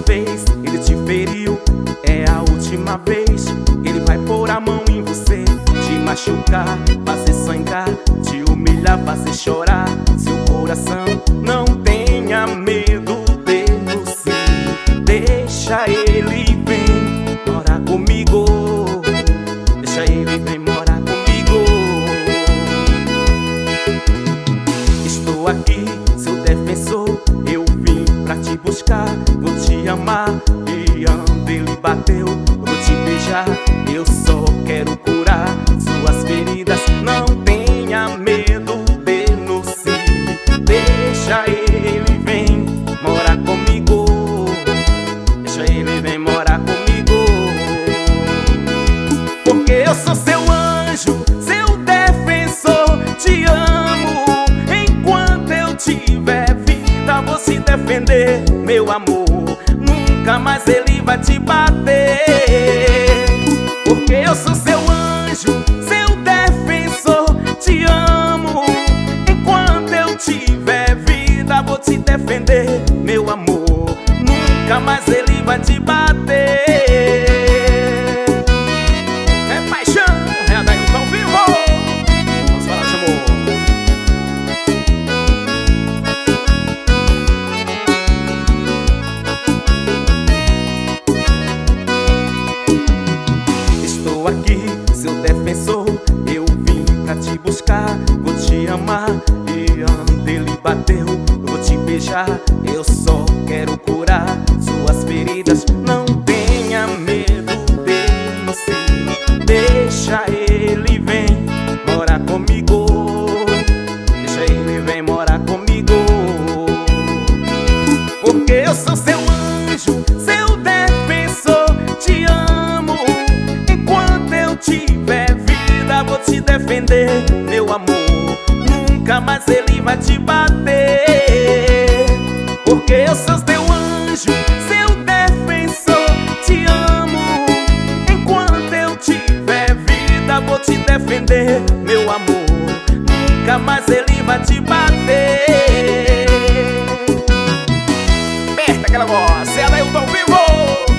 vez ele te feriu, é a última vez. Ele vai pôr a mão em você, te machucar, fazer sangrar, te humilhar, fazer chorar seu coração. Não tenha medo dele, sim. Deixa ele vem morar comigo. Deixa ele vem morar comigo. Estou aqui, seu defensor. Eu vim pra te buscar, vou te amar. E ando, ele bateu, vou te beijar. Eu só quero curar suas feridas. Não tenha medo dele, sim. Deixa ele vem morar comigo. Deixa ele vem morar comigo. Porque eu sou seu anjo, seu defensor. Te amo enquanto eu tiver vida. Vou se defender, meu amor. Nunca mais ele vai te bater. Porque eu sou seu anjo, seu defensor. Te amo enquanto eu tiver vida. Vou te defender, meu amor. Nunca mais ele vai te bater. É paixão, é Adailton ao vivo. Vamos falar de amor. Estou aqui, seu defensor. Eu vim pra te buscar, vou te amar. E ando, ele bateu, vou te beijar. Eu só quero curar suas feridas. Não tenha medo dele, sim. Deixa ele vem morar comigo. Deixa ele vem morar comigo. Porque eu sou seu anjo, seu defensor. Te amo enquanto eu tiver vida. Vou te defender, meu amor. Nunca mais ele vai te bater. Porque eu sou teu anjo, seu defensor. Te amo enquanto eu tiver vida. Vou te defender, meu amor. Nunca mais ele vai te bater. Aperta aquela voz, ela eu tô vivo.